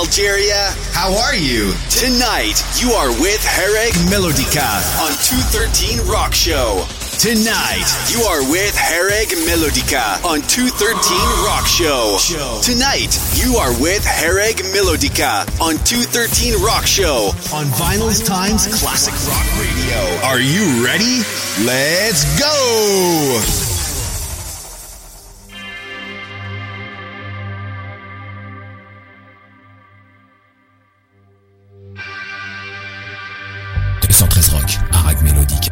Algeria, how are you? Tonight, you are with Hereg Melodica on 213 Rock Show. Tonight, you are with Hereg Melodica on 213 Rock Show. Tonight, you are with Hereg Melodica on 213 Rock Show on Vinyl's Times Classic Rock Radio. Are you ready? Let's go! Rock, Hereg Melodica.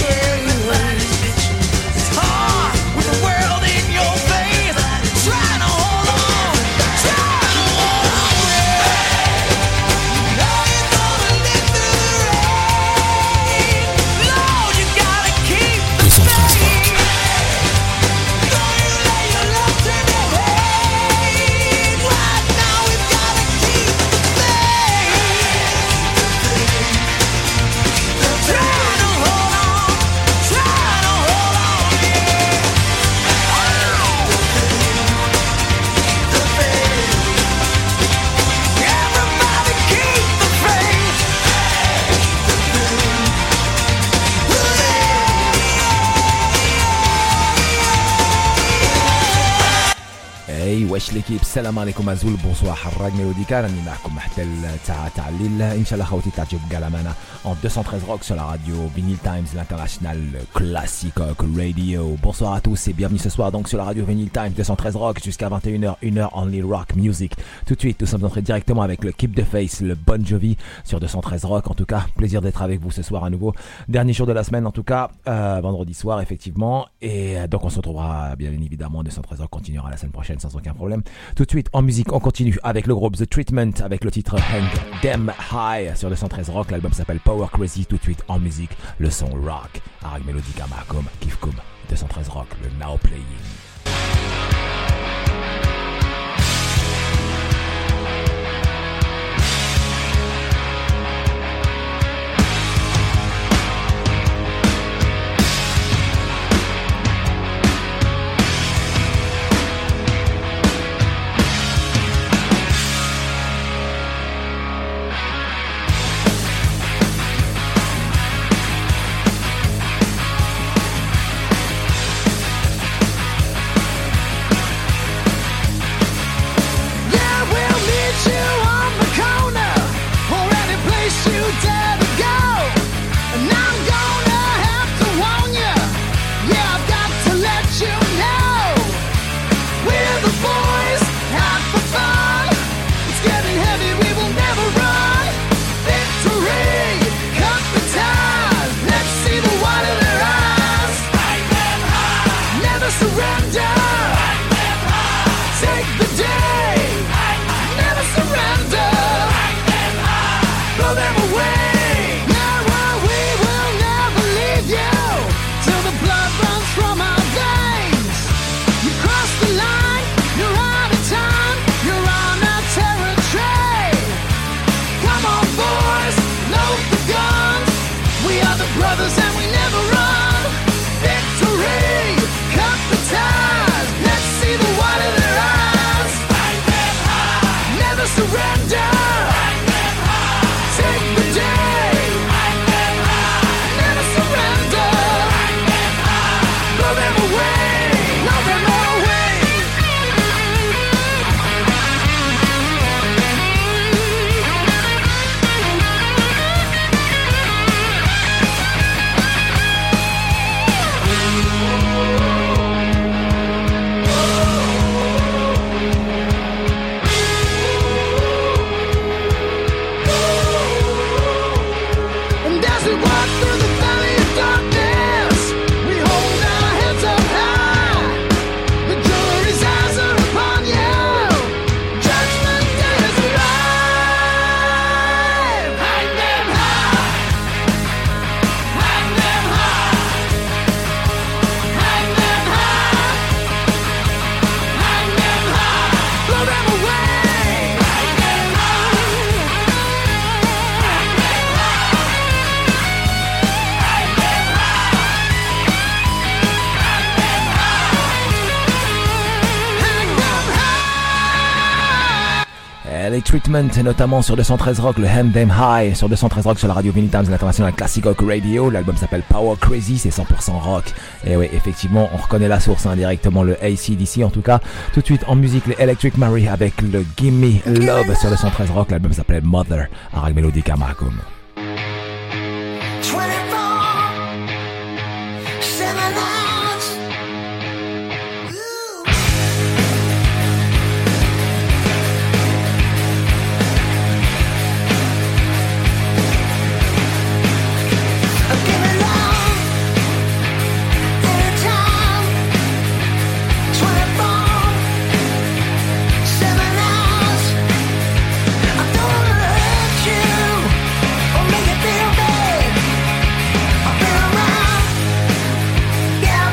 Trying to واش l'équipe السلام عليكم أزول bonsoir حراج ميلوديكا راني معكم حتى الساعة تاع الليل إن شاء الله خوتي تعجبكم كاع الأمانة en 213 rock sur la radio Vinyl Times l'international classic rock radio. Bonsoir à tous et bienvenue ce soir donc sur la radio Vinyl Times 213 rock jusqu'à 21h, 1h only rock music. Tout de suite nous sommes entrés directement avec le Keep the Face, le Bon Jovi sur 213 rock. En tout cas plaisir d'être avec vous ce soir à nouveau, dernier jour de la semaine en tout cas, vendredi soir effectivement, et donc on se retrouvera bien évidemment 213 rock continuera la semaine prochaine sans aucun problème. Tout de suite en musique on continue avec le groupe The Treatment avec le titre Hang Them High sur 213 rock. L'album s'appelle Power Crazy. Tout de suite en musique le son rock Arag Melodica Marcom Kifkum 213 rock, le Now Playing. Treatment, notamment sur 213 rock, le Hang Them High sur 213 rock sur la radio Vinyl Times, l'international classic rock radio. L'album s'appelle Power Crazy, c'est 100% rock. Et oui, effectivement, on reconnaît la source, directement le AC/DC en tout cas. Tout de suite en musique, les Electric Mary avec le Gimme Love sur 213 rock. L'album s'appelle Mother, Arag Melodica Marcom. Yeah.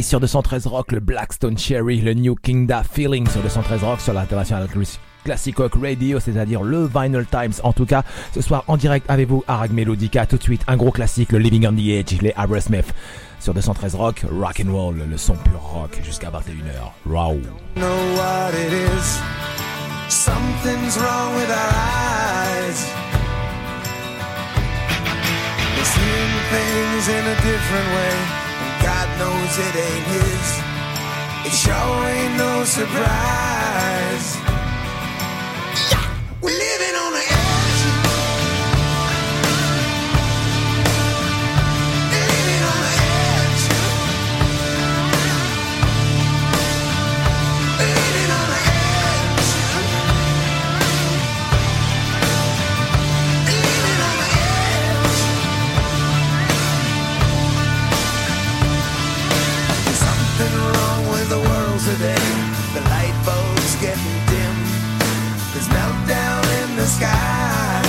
sur 213 Rock, le Blackstone Cherry, le New Kingda Feeling sur 213 Rock, sur l'International Classic Rock Radio, c'est-à-dire le Vinyl Times. En tout cas, ce soir en direct avec vous, Arag Melodica. Tout de suite, un gros classique, le Living on the Edge, les Aerosmith. Sur 213 Rock, rock and roll, le son pur rock, jusqu'à 21h. Wow. Know what it is? Something's wrong with our eyes. We're seeing things in a different way, and God knows it ain't his. It sure ain't no surprise. We're living on the edge. Living on the edge. Living on the edge. Living on the edge. There's something wrong with the world today. The light bulb's getting dim. There's meltdown in the sky.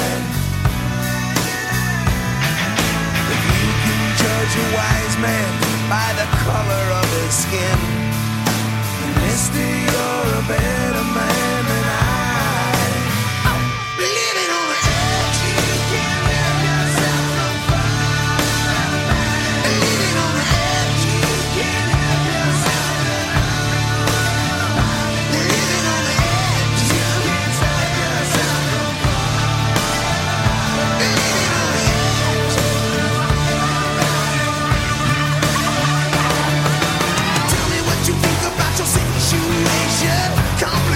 If you can judge a wise man by the color of his skin, then mister, you're a better man than I. Living on the edge, you can't let yourself go far. Living on the edge, you can't help yourself. Living on the edge, you can't help yourself go far. Living on the edge. Tell me what you think about your situation. Come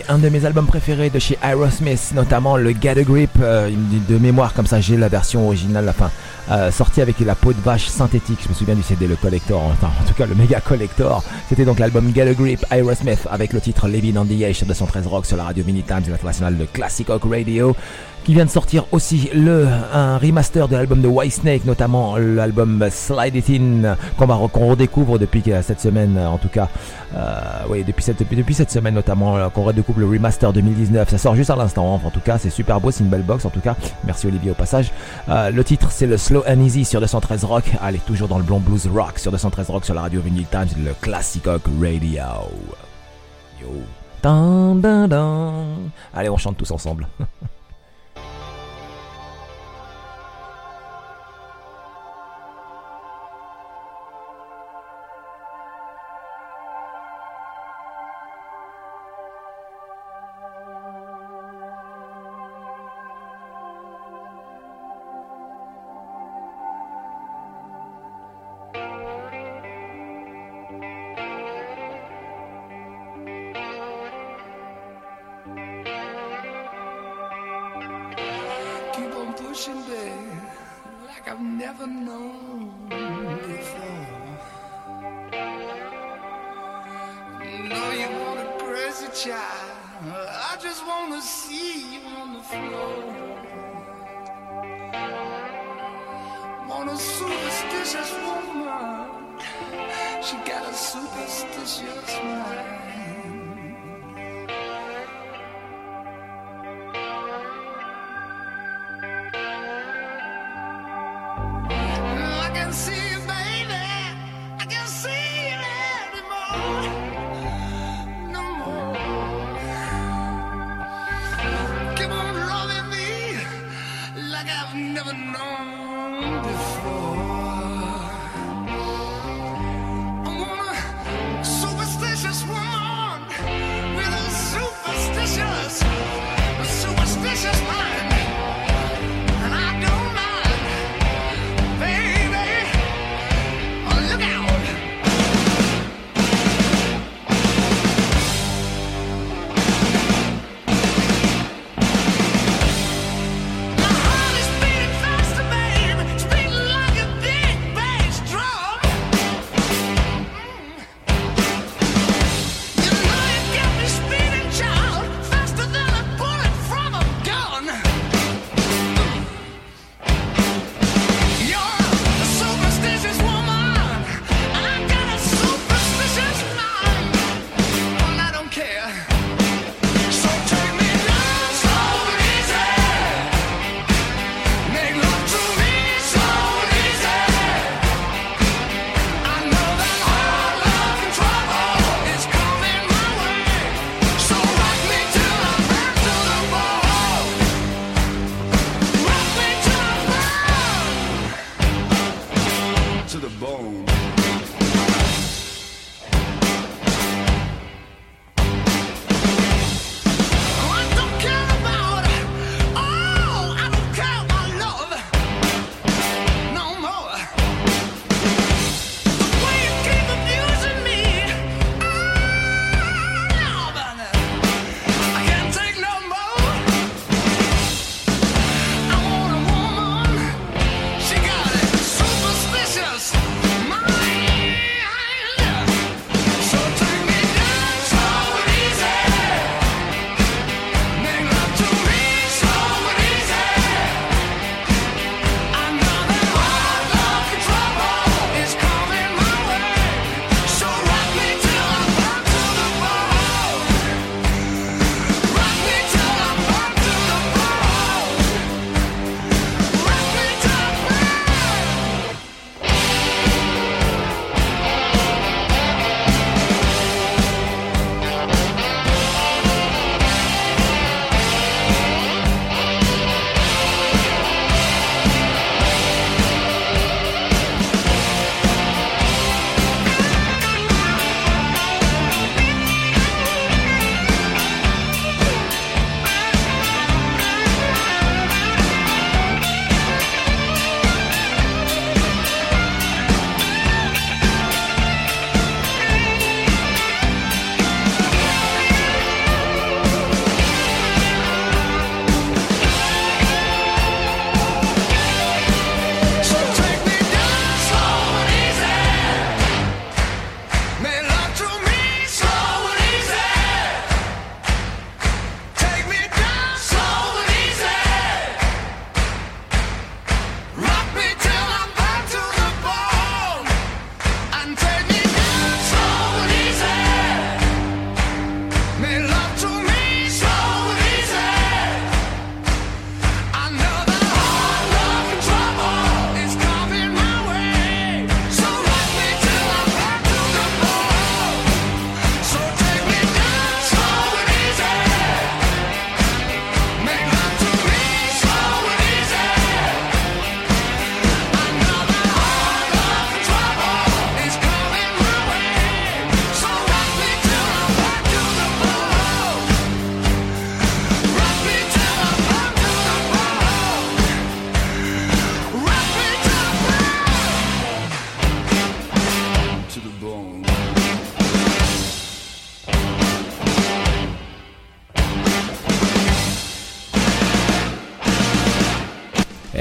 un de mes albums préférés de chez Aerosmith, notamment le Get a Grip, de mémoire comme ça j'ai la version originale, sortie avec la peau de vache synthétique. Je me souviens du CD, le collector, enfin en tout cas le méga collector. C'était donc l'album Get a Grip, Aerosmith, avec le titre Living on the Edge sur 213 Rock sur la radio Vinny Times internationale de Classic Rock Radio, qui vient de sortir aussi un remaster de l'album de Whitesnake, notamment l'album Slide It In, qu'on redécouvre depuis cette semaine, en tout cas, depuis cette semaine notamment, qu'on redécouvre le remaster 2019. Ça sort juste à l'instant, en tout cas, c'est super beau, c'est une belle box, en tout cas. Merci Olivier au passage. Le titre, c'est le Slow and Easy sur 213 Rock. Allez, toujours dans le blond blues rock sur 213 Rock sur la radio Vinyl Times, le Classic Rock Radio. Yo. Dun, dun, dun. Allez, on chante tous ensemble. My heart is beating faster, babe. It's beating like a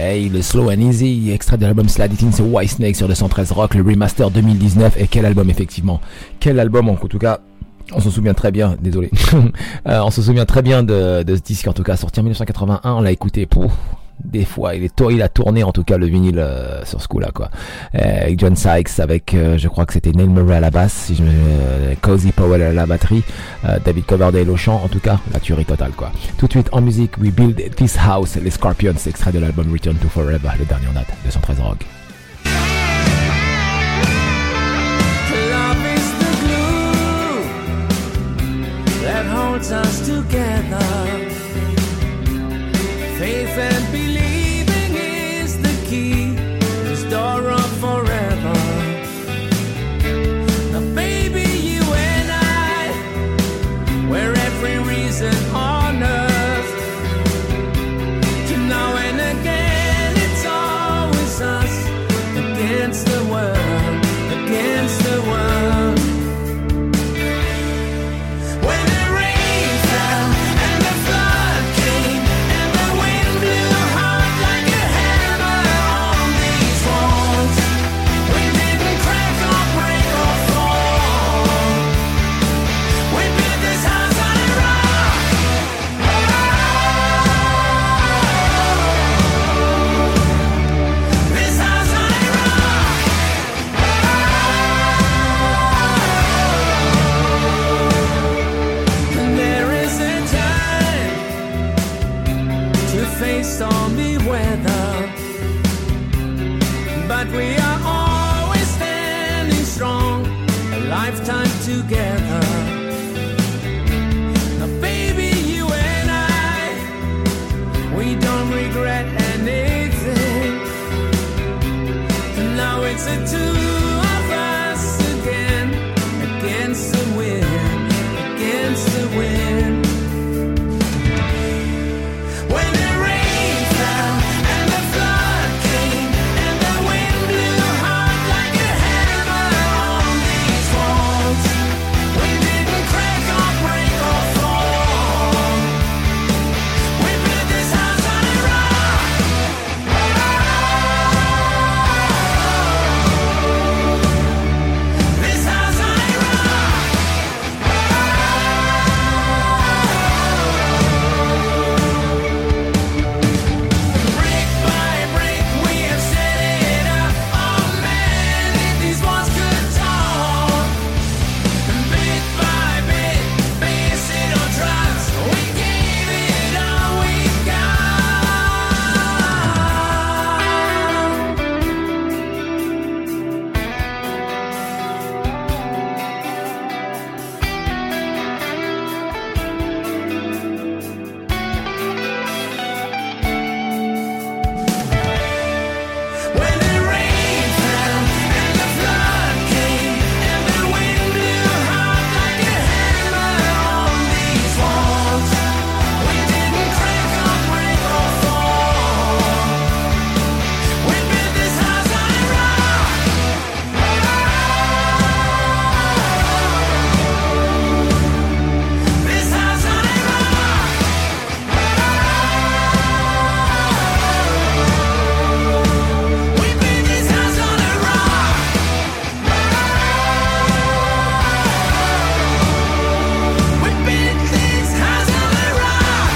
Hey, le Slow and Easy, extrait de l'album Slide It In, c'est Whitesnake sur 213 Rock, le remaster 2019. Et quel album, effectivement. Quel album, en tout cas. On se souvient très bien, désolé. On se souvient très bien de ce disque, en tout cas, sorti en 1981. On l'a écouté, des fois, il a tourné en tout cas le vinyle sur ce coup-là, quoi. Avec John Sykes, avec je crois que c'était Neil Murray à la basse, Cozy Powell à la batterie, David Coverdale au chant, en tout cas la tuerie totale, quoi. Tout de suite en musique, We Build This House, les Scorpions, extrait de l'album Return to Forever, le dernier en date, 213 Rock. Love is the glue that holds us together. Faith and believing is the key, this door of forever. Now baby, you and I, we're every reason on earth. To now and again, it's always us against the world, against the world. When the rain fell and the flood came and the wind blew hard like a hammer on these walls, we didn't crack or break or fall. We built this house on a rock. This house on a rock. And there is a time to face stormy weather, but we are always standing strong, a lifetime together. Now baby, you and I, we don't regret anything. Now it's the two of us again, against the wind, against the wind. When the rain fell and the flood came and the wind blew hard like a hammer on these walls, we didn't crack or break or fall. We built this house on a rock. This house on a rock. Brick by brick we have set it up. Oh man, if these walls could talk. And bit by bit, based it on trust, we gave it all we When the rain fell and the flood came and the wind blew hard like a hammer on these walls, we didn't crack or break or fall. We built this house on a rock. This house on a rock. We built this house on a rock. We built this house on a rock.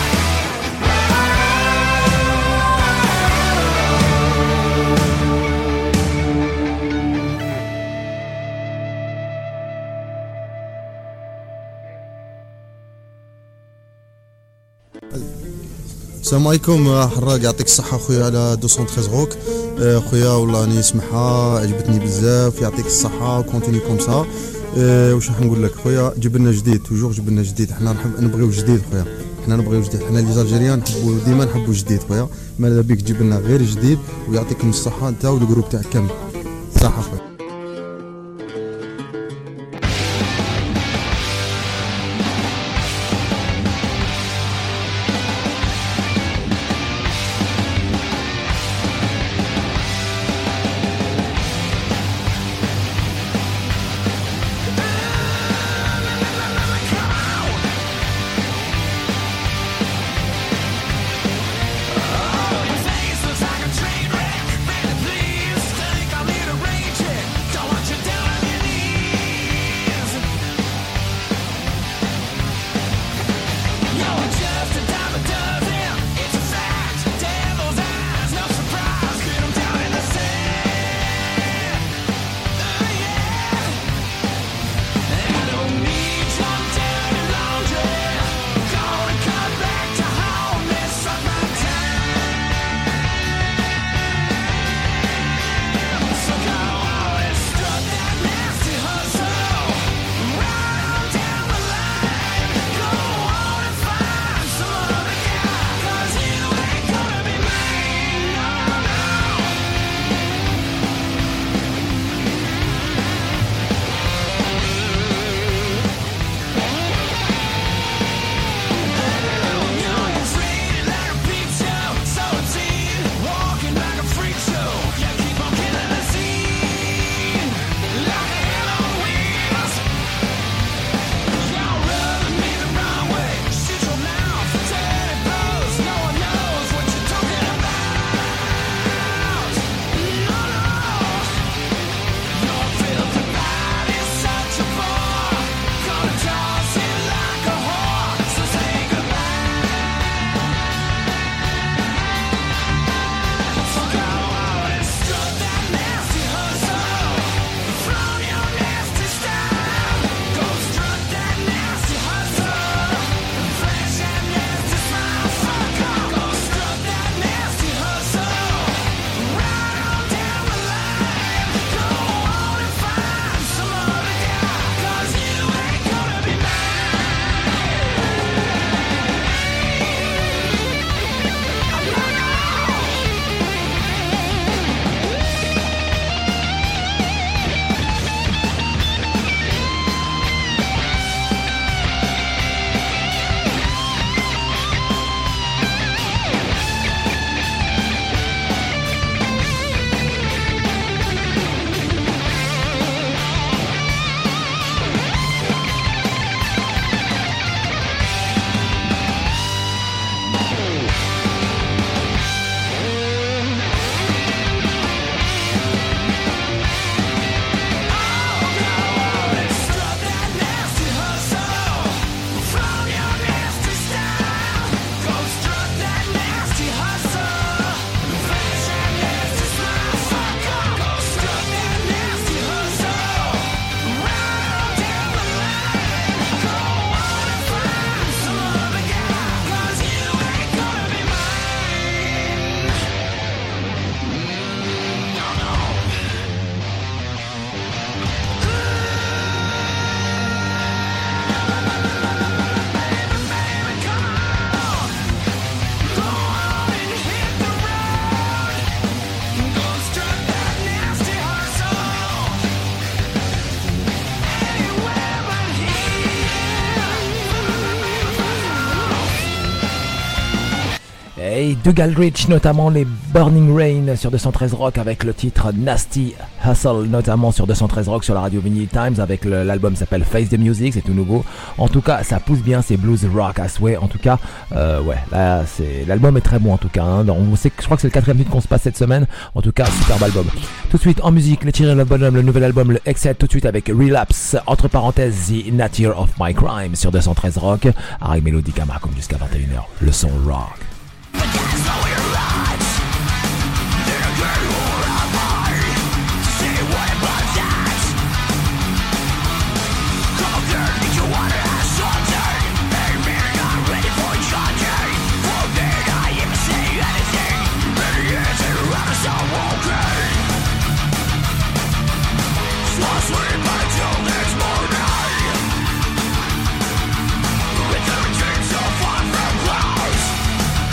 السلام عليكم حراق، يعطيك الصحة خويا على 213 روك. خويا والله راني نسمعها، عجبتني بزاف، يعطيك الصحة كونتيني كوم سا. واش راح نقول لك خويا، جيب لنا جديد، توجور جيب لنا جديد، حنا نبغيو جديد خويا، حنا نبغيو جديد، حنا لي زالجيريان نحبوا ديما نحبوا جديد خويا. ماذا بيك تجيب لنا غير جديد، ويعطيكم الصحة انت والجروب تاعك كامل. صحة خويا. Your face looks like a tree. et Dougal Rich, notamment les Burning Rain sur 213 Rock avec le titre Nasty Hustle, notamment sur 213 Rock sur la radio Vinyl Times avec l'album s'appelle Face the Music, c'est tout nouveau. En tout cas, ça pousse bien, c'est blues rock à souhait. En tout cas, ouais, là, l'album est très bon en tout cas. Hein. Je crois que c'est le 4e titre qu'on se passe cette semaine. En tout cas, superbe album. Tout de suite en musique, les Children of Bodom, le nouvel album, le Exit, tout de suite avec Relapse, entre parenthèses, The Nature of My Crime sur 213 Rock. Avec Melodica Marcom jusqu'à 21h, le son rock. With the returns so far from close,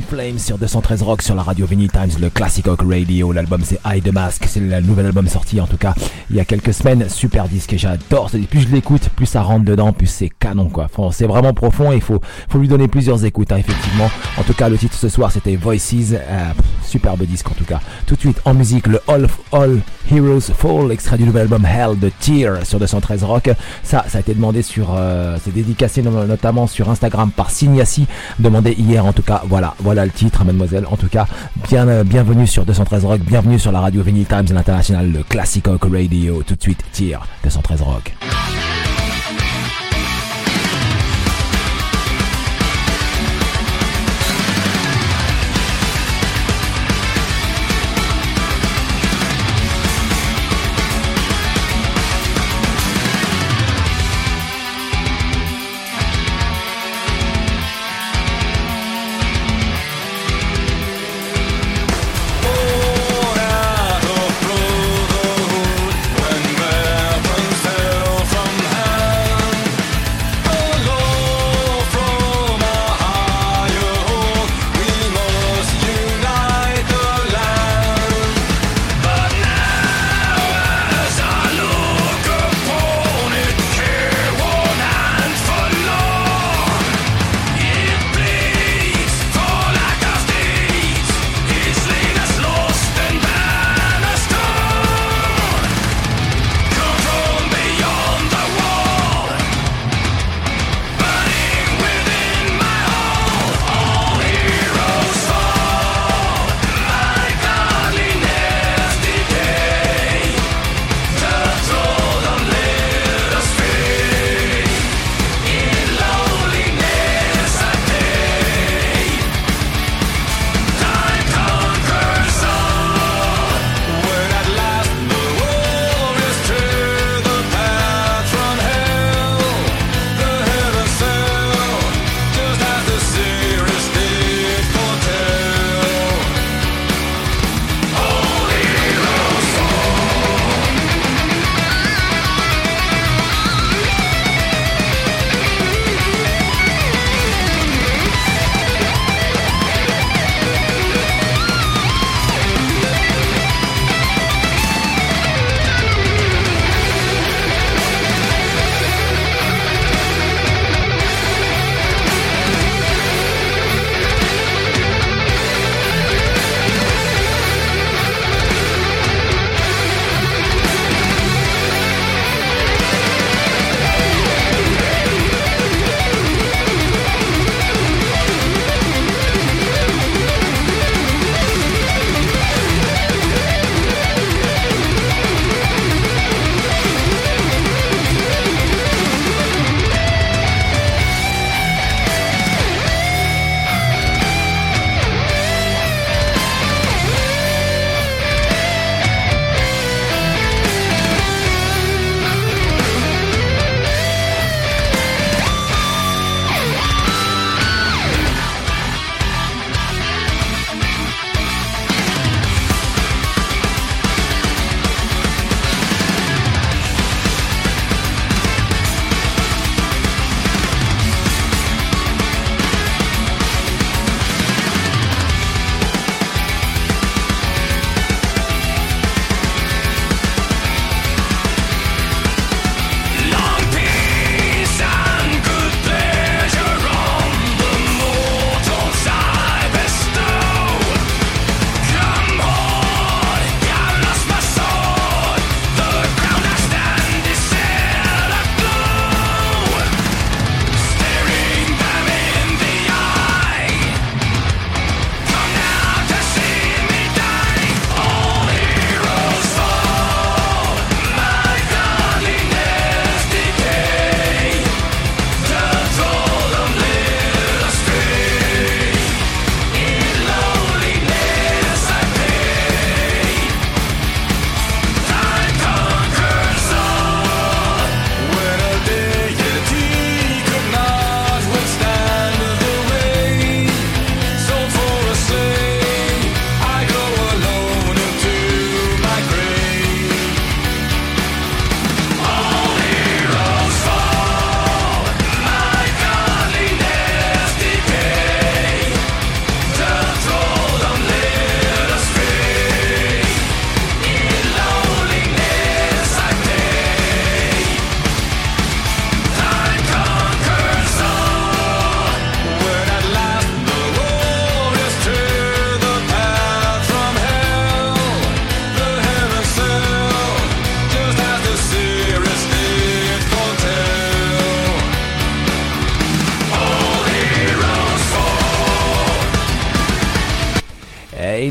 Flames sur 213 Rock sur la radio Vinyl Times, le Classic Rock Radio. L'album c'est Eye the Mask, c'est le nouvel album sorti en tout cas il y a quelques semaines. Super disque et j'adore. Plus je l'écoute, plus ça rentre dedans, plus c'est canon quoi. Enfin, c'est vraiment profond et il faut lui donner plusieurs écoutes hein, effectivement. En tout cas le titre ce soir c'était Voices, superbe disque en tout cas. Tout de suite en musique le All Heroes Fall, extrait du nouvel album Hell de Tear sur 213 Rock. Ça a été demandé sur, c'est dédicacé notamment sur Instagram par Signassi, demandé hier en tout cas. Voilà le titre mademoiselle. En tout cas bienvenue sur 213 Rock, bienvenue sur la radio Vinyl Times International, le Classic Rock Radio. Tout de suite Tear 213 Rock. From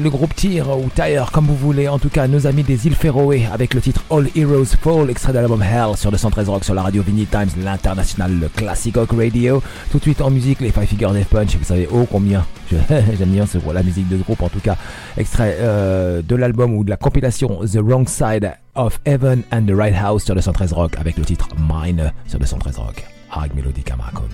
le groupe Tyr ou Tyre comme vous voulez, en tout cas nos amis des îles Féroé avec le titre All Heroes Fall, extrait de l'album Hell sur 213 Rock sur la radio Vinyl Times, l'international classic rock radio. Tout de suite en musique les Five Finger Death Punch, vous savez combien j'aime bien la musique de ce groupe, en tout cas extrait de l'album ou de la compilation The Wrong Side of Heaven and the Right House sur 213 Rock avec le titre Mine sur 213 Rock. Harag Melodica Marcom.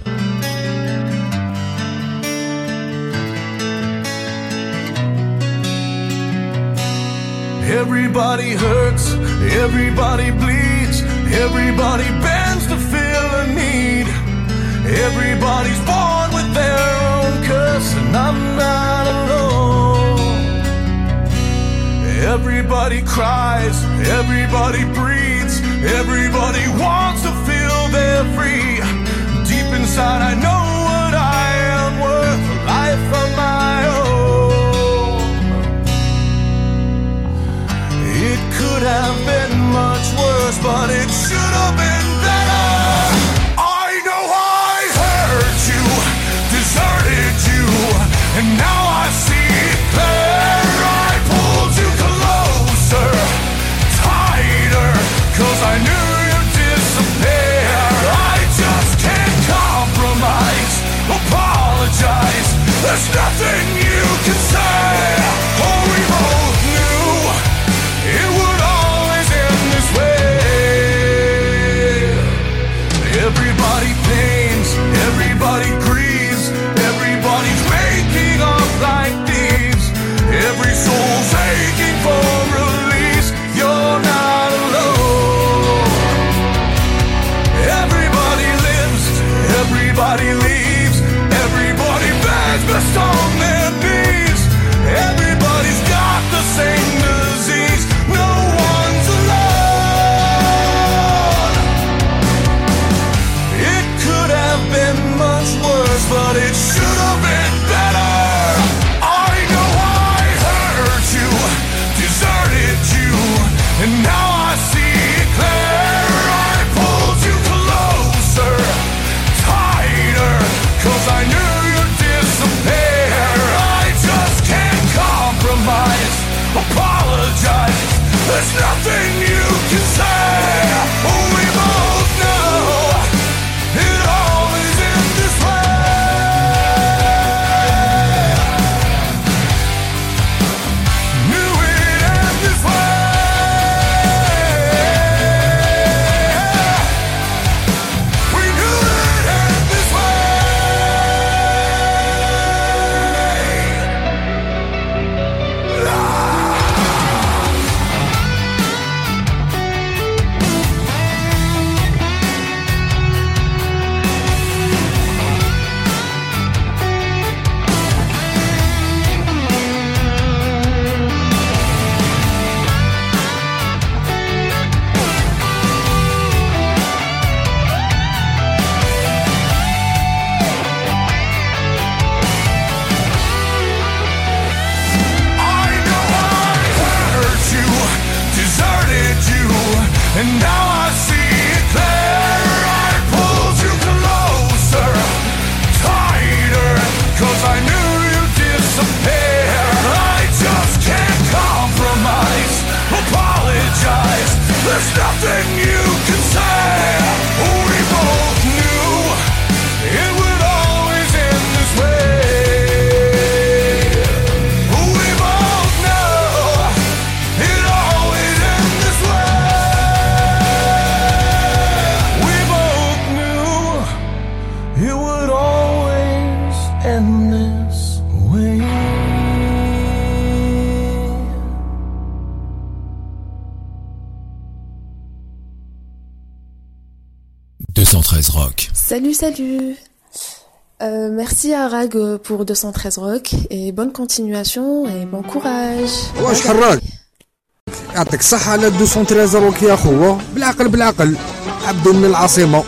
Everybody hurts, everybody bleeds, everybody bends to fill a need. Everybody's born with their own curse, and I'm not alone. Everybody cries, everybody breathes, everybody wants to feel they're free. Deep inside I know what I am worth, a life of my own. It could have been much worse, but it should have been better. I know I hurt you, deserted you, and now I see it clear. I pulled you closer, tighter, 'cause I knew you'd disappear. I just can't compromise, apologize, there's nothing you can say. Oh, we both knew it would always end this way. Everybody pains, everybody grieves, everybody's waking up like thieves. Every soul's aching for release, you're not alone. Everybody lives, everybody leaves, everybody begs best on their knees. Everybody's got the same disease, no one's alone. It could have been much worse, but it should have been better. I know I hurt you, deserted you, and now I see it clear. I pulled you closer, tighter, 'cause I knew you'd disappear. I just can't compromise, apologize, there's nothing you can say. Oh, we both know it always ends this way. Knew it'd end this way. We knew it'd end this way. And now I see it clear. I pulled you closer, tighter, 'cause I knew you'd disappear. I just can't compromise, apologize, there's nothing you can say. We both knew it would always end this way. We both know it always ends this way. It would always end this way. 213 Rock. Salut. Merci à Rag pour 213 Rock et bonne continuation et bon courage. واش حراك يعطيك الصحة على 213 روك يا خوة. بالعقل عبدو من العاصمة.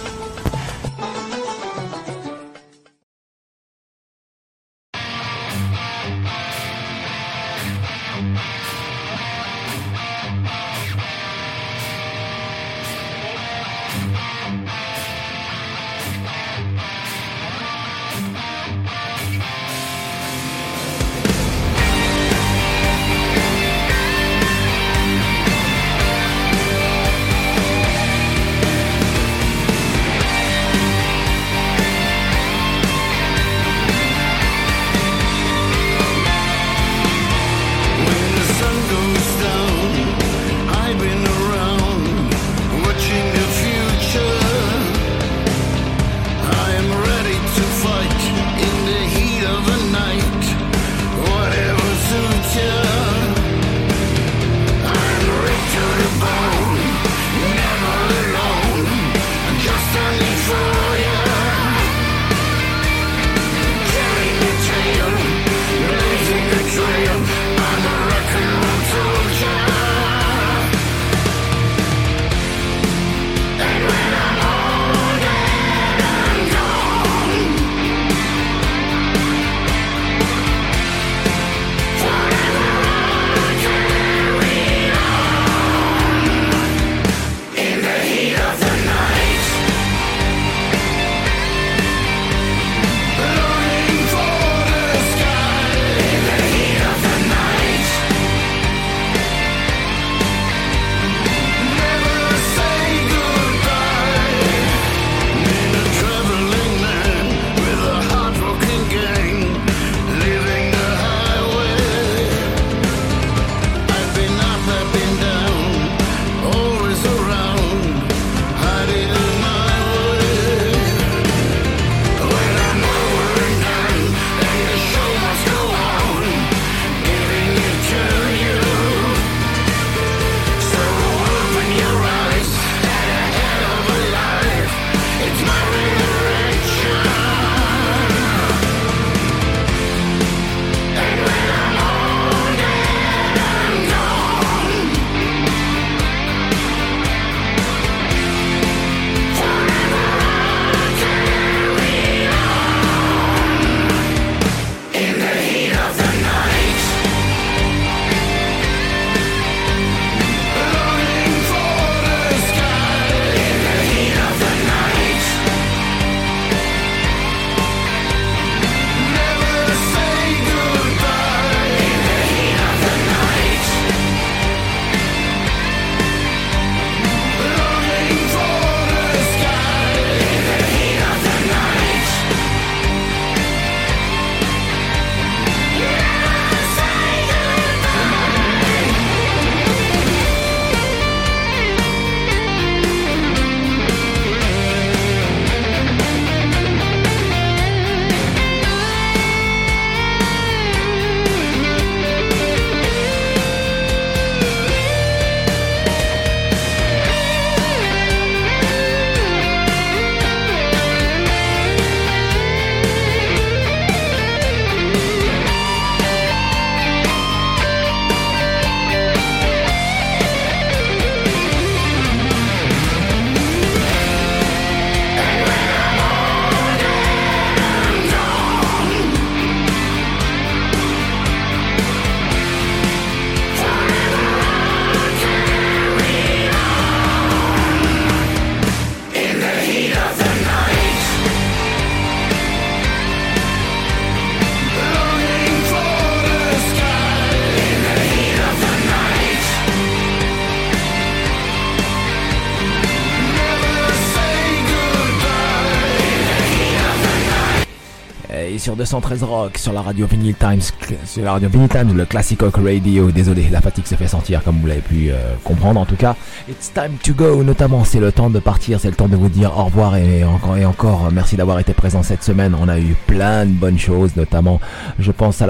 sur 213 Rock, sur la radio Vinyl Times, le Classic Rock Radio. Désolé, la fatigue se fait sentir comme vous l'avez pu comprendre en tout cas. It's time to go, notamment c'est le temps de partir, c'est le temps de vous dire au revoir et encore merci d'avoir été présent cette semaine. On a eu plein de bonnes choses, notamment je pense à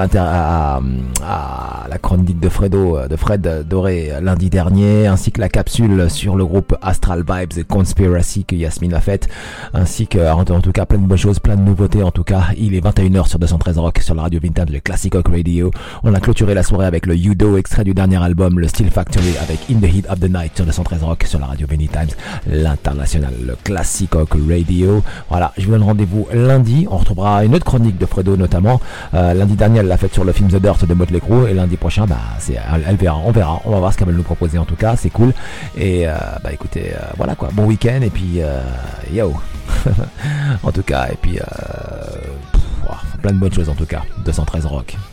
la chronique de Fred Doré lundi dernier, ainsi que la capsule sur le groupe Astral Vibes et Conspiracy que Yasmine a faite, ainsi que en tout cas plein de bonnes choses, plein de nouveautés en tout cas. Il est 21h sur 213 Rock, sur la radio Vintage, le Classic Rock Radio. On a clôturé la soirée avec le Udo, extrait du dernier album, le Steel Factory, avec In the Heat of the Night sur 213 Rock, sur la radio Benny Times, l'international, le Classic Rock Radio. Voilà, je vous donne rendez-vous lundi. On retrouvera une autre chronique de Fredo notamment. Lundi dernier, elle l'a faite sur le film The Dirt de Motley Crue, et lundi prochain, on verra. On va voir ce qu'elle va nous proposer en tout cas, c'est cool. Et écoutez, voilà quoi, bon week-end et puis yo. En tout cas, et puis plein de bonnes choses en tout cas. 213 Rock.